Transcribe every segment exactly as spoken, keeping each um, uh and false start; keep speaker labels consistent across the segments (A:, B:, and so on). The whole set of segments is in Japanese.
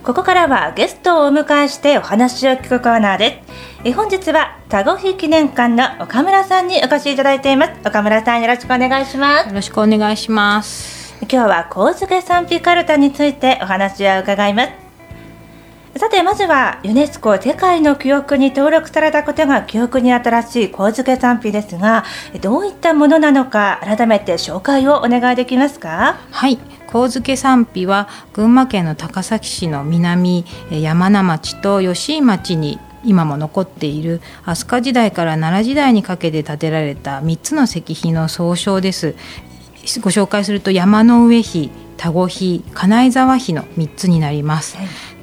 A: ここからはゲストをお迎えしてお話を聞くコーナーです。え本日は田子碑記念館の岡村さんにお越しいただいています。岡村さん、よろしくお願いします。
B: よろしくお願いします。
A: 今日は神漬賛否かるたについてお話を伺います。さて、まずはユネスコ世界の記憶に登録されたことが記憶に新しい神漬賛否ですが、どういったものなのか改めて紹介をお願いできますか？
B: はい、神漬賛否は群馬県の高崎市の南山名町と吉井町に今も残っている飛鳥時代から奈良時代にかけて建てられたみっつの石碑の総称です。ご紹介すると山の上碑、田子碑、金井沢碑のみっつになります。はい、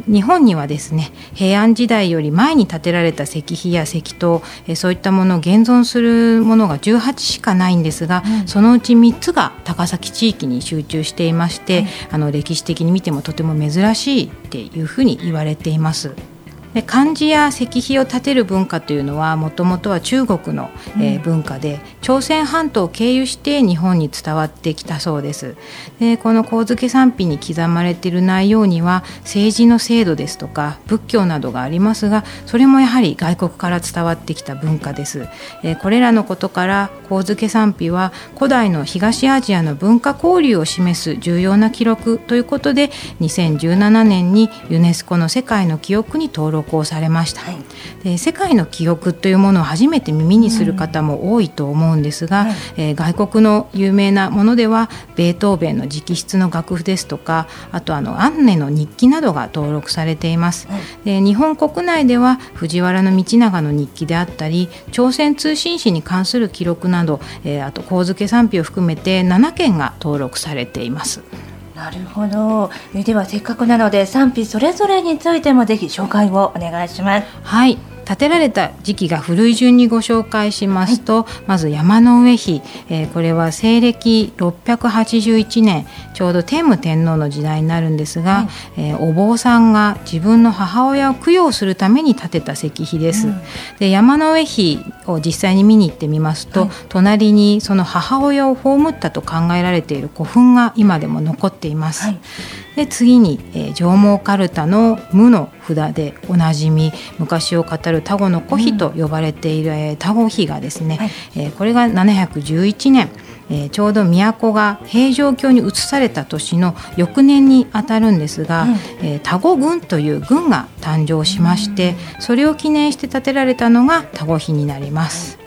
B: 日本にはですね、平安時代より前に建てられた石碑や石塔、そういったものを現存するものがじゅうはちしかないんですが、うん、そのうちみっつが高崎地域に集中していまして、はい、あの歴史的に見てもとても珍しいっていうふうに言われています。で、漢字や石碑を建てる文化というのはもともとは中国の、えー、文化で、朝鮮半島を経由して日本に伝わってきたそうです。で、この神漬賛否に刻まれている内容には政治の制度ですとか仏教などがありますが、それもやはり外国から伝わってきた文化です。えー、これらのことから神漬賛否は古代の東アジアの文化交流を示す重要な記録ということで、にせんじゅうななねんにユネスコの世界の記憶に登録をされました。はい、で、世界の記憶というものを初めて耳にする方も多いと思うんですが、うん、はい、えー、外国の有名なものではベートーベンの直筆の楽譜ですとか、あとあのアンネの日記などが登録されています。はい、で、日本国内では藤原道長の日記であったり朝鮮通信史に関する記録など、えー、あと神漬賛否を含めてななけんが登録されています。
A: なるほど。ではせっかくなので賛否それぞれについてもぜひ紹介をお願いします。
B: はい、建てられた時期が古い順にご紹介しますと、はい、まず山の上碑、えー、これは西暦ろっぴゃくはちじゅういちねん、ちょうど天武天皇の時代になるんですが、はい、えー、お坊さんが自分の母親を供養するために建てた石碑です。うん、で、山の上碑を実際に見に行ってみますと、はい、隣にその母親を葬ったと考えられている古墳が今でも残っています。はい、で、次に、えー、上毛かるたの無の札でおなじみ、昔を語る田子の子碑と呼ばれている、うん、えー、田子碑がですね、はい、えー、これがななひゃくじゅういちねん、えー、ちょうど都が平城京に移された年の翌年にあたるんですが、うん、えー、田子郡という郡が誕生しまして、うん、それを記念して建てられたのが田子碑になります。はい、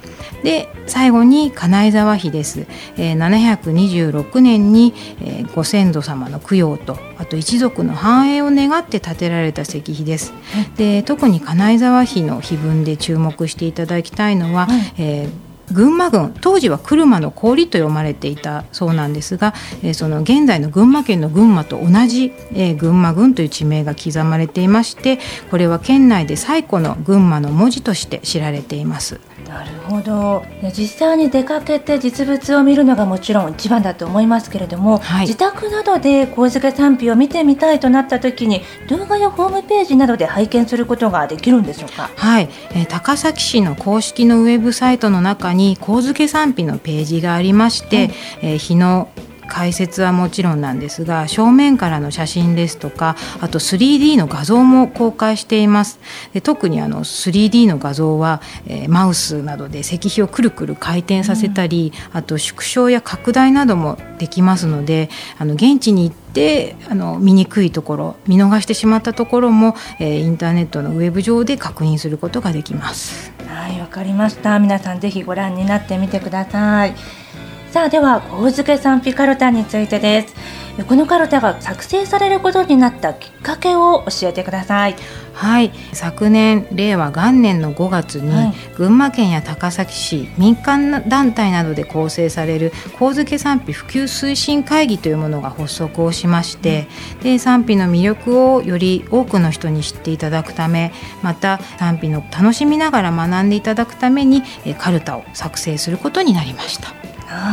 B: で、最後に金井沢碑です。えー、ななひゃくにじゅうろくねんに、えー、ご先祖様の供養と、あと一族の繁栄を願って建てられた石碑です。はい、で、特に金井沢碑の碑文で注目していただきたいのは、はい、えー群馬郡、当時は車の氷と読まれていたそうなんですが、えー、その現在の群馬県の群馬と同じ、えー、群馬郡という地名が刻まれていまして、これは県内で最古の群馬の文字として知られています。
A: なるほど。実際に出かけて実物を見るのがもちろん一番だと思いますけれども、はい、自宅などで神漬賛否を見てみたいとなった時に動画やホームページなどで拝見することができるんでしょうか？
B: はい、えー、高崎市の公式のウェブサイトの中に神漬賛否のページがありまして、はい、えー、碑の解説はもちろんなんですが、正面からの写真ですとか、あと スリーディー の画像も公開しています。で、特にあの スリーディー の画像は、えー、マウスなどで石碑をくるくる回転させたり、うん、あと縮小や拡大などもできますので、あの現地に行ってあの見にくいところ、見逃してしまったところも、えー、インターネットのウェブ上で確認することができます。
A: はい、わかりました。皆さんぜひご覧になってみてください。さあ、では神漬賛否かるたについてです。このかるたが作成されることになったきっかけを教えてください。
B: はい、昨年令和元年のごがつに、はい、群馬県や高崎市民間団体などで構成される神漬賛否普及推進会議というものが発足をしまして、うん、で賛否の魅力をより多くの人に知っていただくため、また賛否の楽しみながら学んでいただくためにかるたを作成することになりました。
A: はい、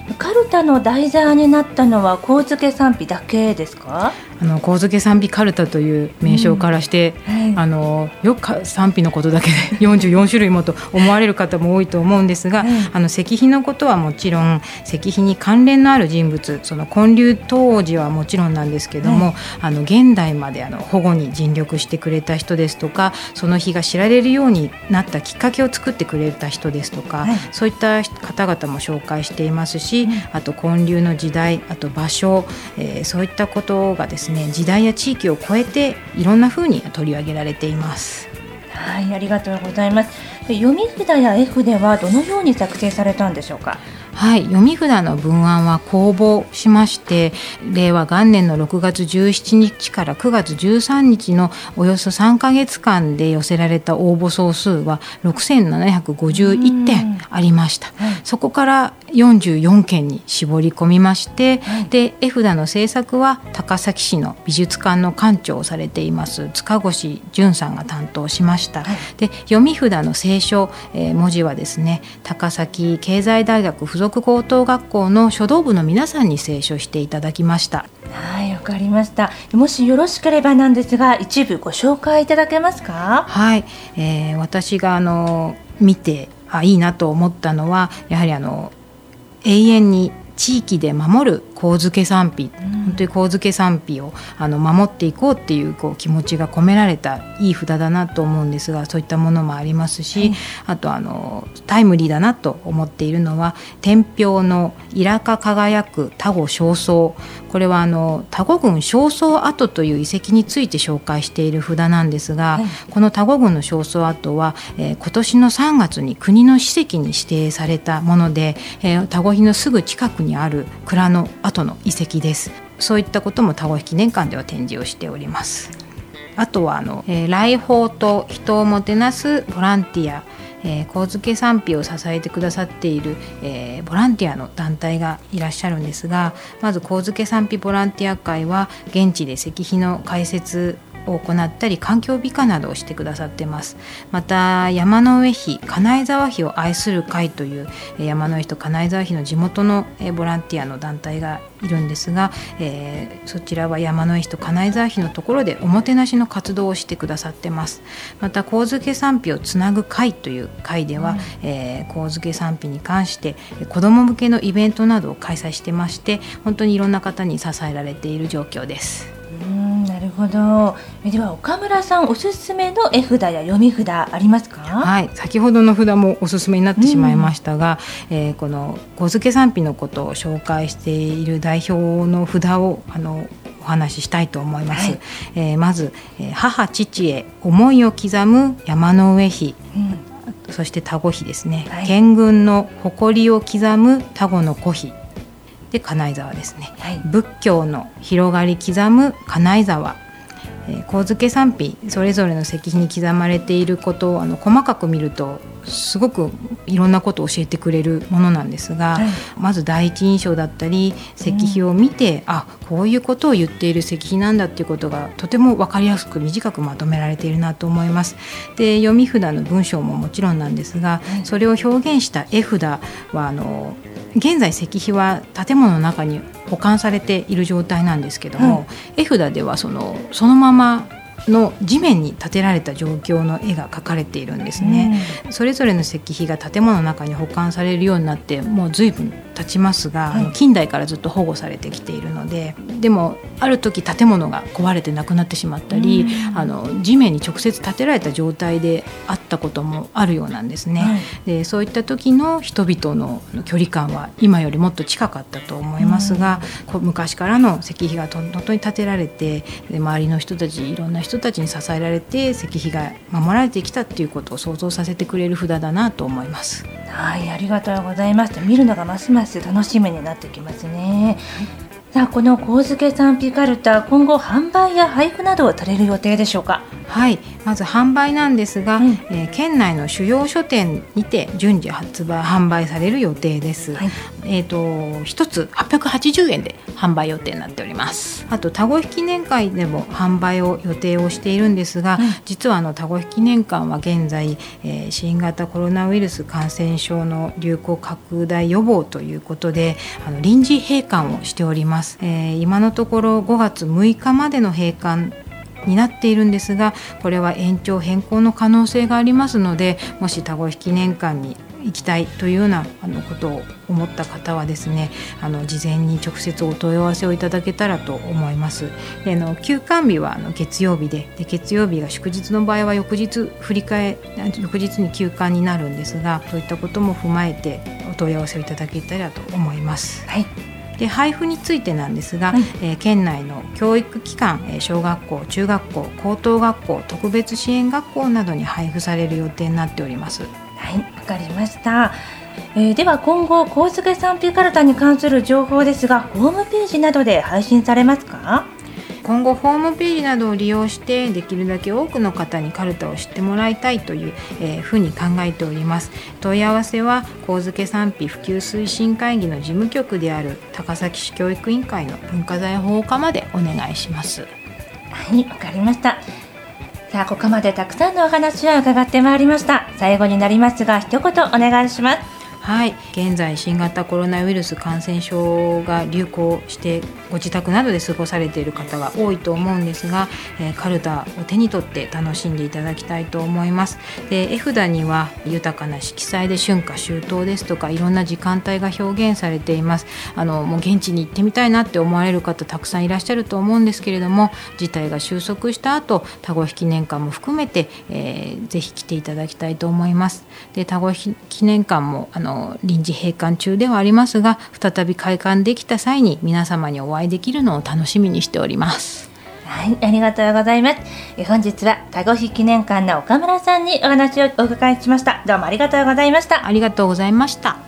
A: カルタの題材になったのは神付賛否だけですか？
B: あの神付賛否カルタという名称からして、うんはい、あのよく賛否のことだけでよんじゅうよんしゅるいもと思われる方も多いと思うんですが、はい、あの石碑のことはもちろん石碑に関連のある人物、その建立当時はもちろんなんですけども、はい、あの現代まであの保護に尽力してくれた人ですとか、その碑が知られるようになったきっかけを作ってくれた人ですとか、はい、そういった方々も紹介していますし、うん、あと建立の時代、あと場所、えー、そういったことがですね時代や地域を超えていろんな風に取り上げられています。
A: はい、ありがとうございます。読み札や絵筆はどのように作成されたんでしょうか？
B: はい、読み札の文案は公募しまして、令和元年のろくがつじゅうしちにちからくがつじゅうさんにちのおよそさんかげつかんで寄せられた応募総数はろくせんななひゃくごじゅういってんありました。はい、そこからよんじゅうよんけんに絞り込みまして、はい、で絵札の制作は高崎市の美術館の館長をされています塚越淳さんが担当しました。はい、で読み札の清書、えー、文字はですね、高崎経済大学附属高等学校の書道部の皆さんに清書していただきました。
A: はい、わかりました。もしよろしければなんですが、一部ご紹介いただけますか？
B: はい、えー、私があの見てあいいなと思ったのは、やはりあの永遠に地域で守る神付賛否、うん、本当に神付賛否をあの守っていこうっていう、こう気持ちが込められたいい札だなと思うんですが、そういったものもありますし、はい、あとあのタイムリーだなと思っているのは天平のイラカ輝く田子正倉、これはあの田子郡正倉跡という遺跡について紹介している札なんですが、はい、この田子郡の正倉跡は、えー、今年のさんがつに国の史跡に指定されたもので、えー、田子碑のすぐ近くにある蔵の跡の遺跡です。そういったことも田子碑記念館では展示をしております。あとはあの、えー、来訪と人をもてなすボランティア、えー、神付賛否を支えてくださっている、えー、ボランティアの団体がいらっしゃるんですが、まず神付賛否ボランティア会は現地で石碑の解説を行ったり環境美化などをしてくださっています。また山の上碑金井沢碑を愛する会という山の上碑と金井沢碑の地元のボランティアの団体がいるんですが、えー、そちらは山の上碑と金井沢碑のところでおもてなしの活動をしてくださってます。また神付賛否をつなぐ会という会では、うんえー、神付賛否に関して子ども向けのイベントなどを開催してまして、本当にいろんな方に支えられている状況です。
A: うんなるほど。では岡村さんおすすめの絵札や読み札ありますか？
B: はい、先ほどの札もおすすめになってしまいましたが、うんえー、この神付賛否のことを紹介している代表の札をあのお話ししたいと思います。はいえー、まず、えー、母父へ思いを刻む山の上碑、うん、そして田子碑ですね、はい、県軍の誇りを刻む田子の子碑で金井沢ですね、はい、仏教の広がり刻む金井沢、えー、神付賛否それぞれの石碑に刻まれていることをあの細かく見るとすごくいろんなことを教えてくれるものなんですが、はい、まず第一印象だったり石碑を見て、うん、あこういうことを言っている石碑なんだっていうことがとても分かりやすく短くまとめられているなと思います。で読み札の文章ももちろんなんですが、はい、それを表現した絵札はあの現在石碑は建物の中に保管されている状態なんですけども、うん、絵札ではその、そのままの地面に建てられた状況の絵が描かれているんですね。うん、それぞれの石碑が建物の中に保管されるようになってもう随分経ちますが、はい、近代からずっと保護されてきているので、でもある時建物が壊れてなくなってしまったり、うん、あの地面に直接建てられた状態であったこともあるようなんですね。はい、でそういった時の人々の距離感は今よりもっと近かったと思いますが、うん、昔からの石碑が本当に建てられて、で周りの人たちいろんな人たちに支えられて石碑が守られてきたっていうことを想像させてくれる札だなと思います。
A: はい、ありがとうございます。見るのがますます楽しみになってきますね。 さあ、この神漬賛否かるた、今後販売や配布などをされる予定でしょうか？
B: はい、まず販売なんですが、
A: うん
B: えー、県内の主要書店にて順次発売販売される予定です、はい。えーと、ひとつはっぴゃくはちじゅうえんで販売予定になっております。あと田越記念会でも販売を予定をしているんですが、うん、実はあの田越記念館は現在、えー、新型コロナウイルス感染症の流行拡大予防ということであの臨時閉館をしております、えー、今のところごがつむいかまでの閉館になっているんですが、これは延長変更の可能性がありますので、もし田越記念館に行きたいというようなあのことを思った方はですね、あの事前に直接お問い合わせをいただけたらと思います。であの休館日はあの月曜日 で, で月曜日が祝日の場合は翌日振り替え翌日に休館になるんですが、そういったことも踏まえてお問い合わせをいただけたらと思います。
A: はい。
B: で配布についてなんですが、
A: はい、
B: えー、県内の教育機関、えー、小学校、中学校、高等学校、特別支援学校などに配布される予定になっております。
A: はい、わかりました。えー、では今後神漬賛否かるたに関する情報ですが、ホームページなどで配信されますか？
B: 今後ホームページなどを利用してできるだけ多くの方にかるたを知ってもらいたいという、えー、ふうに考えております。問い合わせは神漬賛否普及推進会議の事務局である高崎市教育委員会の文化財保護課までお願いします。
A: はい、わかりました。さあ、ここまでたくさんのお話を伺ってまいりました。最後になりますが一言お願いします。
B: はい、現在新型コロナウイルス感染症が流行してご自宅などで過ごされている方が多いと思うんですが、えー、かるたを手に取って楽しんでいただきたいと思います。で絵札には豊かな色彩で春夏秋冬ですとかいろんな時間帯が表現されています。あのもう現地に行ってみたいなって思われる方たくさんいらっしゃると思うんですけれども、事態が収束した後田越記念館も含めて、えー、ぜひ来ていただきたいと思います。で田越記念館もあの臨時閉館中ではありますが、再び開館できた際に皆様にお会いできるのを楽しみにしております。
A: はい、ありがとうございます。え本日は田越記念館の岡村さんにお話をお伺いしました。どうもありがとうございました。
B: ありがとうございました。